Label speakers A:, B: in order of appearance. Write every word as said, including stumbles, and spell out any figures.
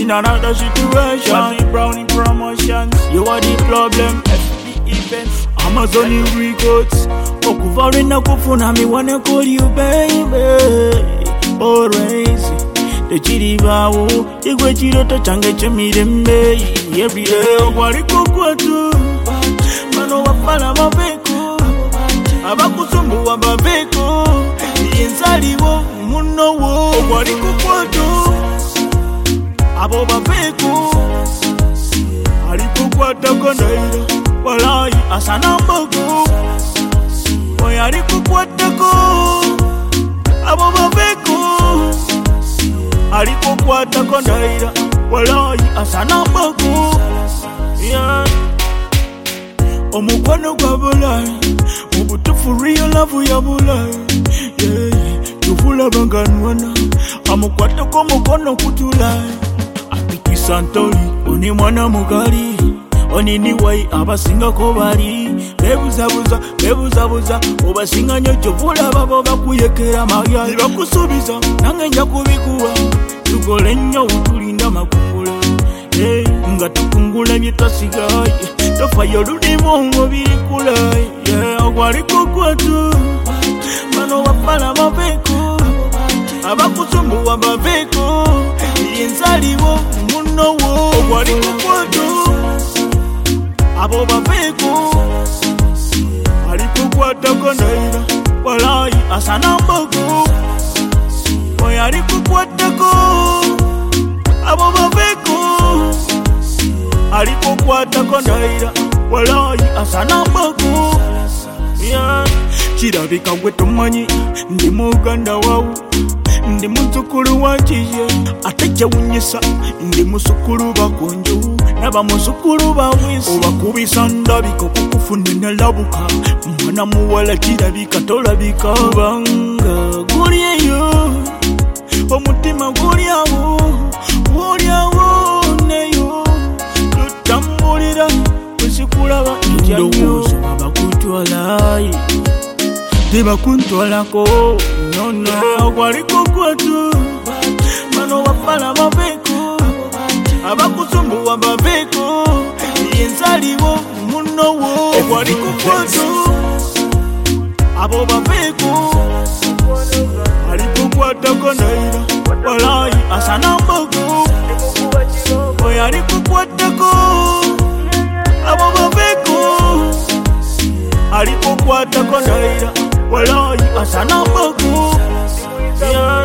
A: in another situation. Party Brownie Promotions, you are the problem. F B events, Amazon Records. Okuvarina kufuna me wanna call you baby. Always, the chiri bawo, igwe chiroto change chemirembe. Every day, wali kukwatu, mano wapala mabeko, abakusumbu wababeko, yenzaliwo muno wo, wali kukwatu, abo babeko, ali kukwata konaira, walai asana mbogo, wali kukwata ko, abo babeko. Aliko kwata kondaira walai asana mbogo yeah. Omukwano gwa bulai mubutufu real love ya bulai yeah. Tufula banganwana amukwata ko mukono kutulai apiki santoli oni mwana mugali oni niwai abasinga ko bali bebuzabuza bebuzabuza obasinga nyo tufula babo bakuyekera maya nibakusubiza nange nja kubikuwa tukole nnyo utulinda makungula hey, nga tukungula byetasigaye tofayo ludimongo birikula yeah, waliko kwatu mano wapala mabeko abakusumbu wababeko yenzaliwo muno wo waliko kwatu abo babeko aliko kwata konaira walai asana mbogo oyali kukwatako abo babeko aliko kwatako ndaira walai asana mbogo yeah. Kirabika gwe tomanyi ndi muganda wawu ndi muzukulu wa kiye ate kyewunyisa ndi musukulu bakonjo naba musukulu bawisi obakubisa ndabika okukufuna nalabuka mwana muwala kirabika tolabika banga guli eyo omutima gulyawo gulyawo neyo tutambulira kwesikulaba ndowooza babakuntwalayi tebakuntwalako nono waliko kwatu mano wapala mabeko abakusumbu wababeko yenzaliwo muno wo waliko kwatu abo babeko aliko kwatako naira walai asana mbogo oyaliko kwatako abo babeko aliko kwatako naira walai asana mbogo yeah.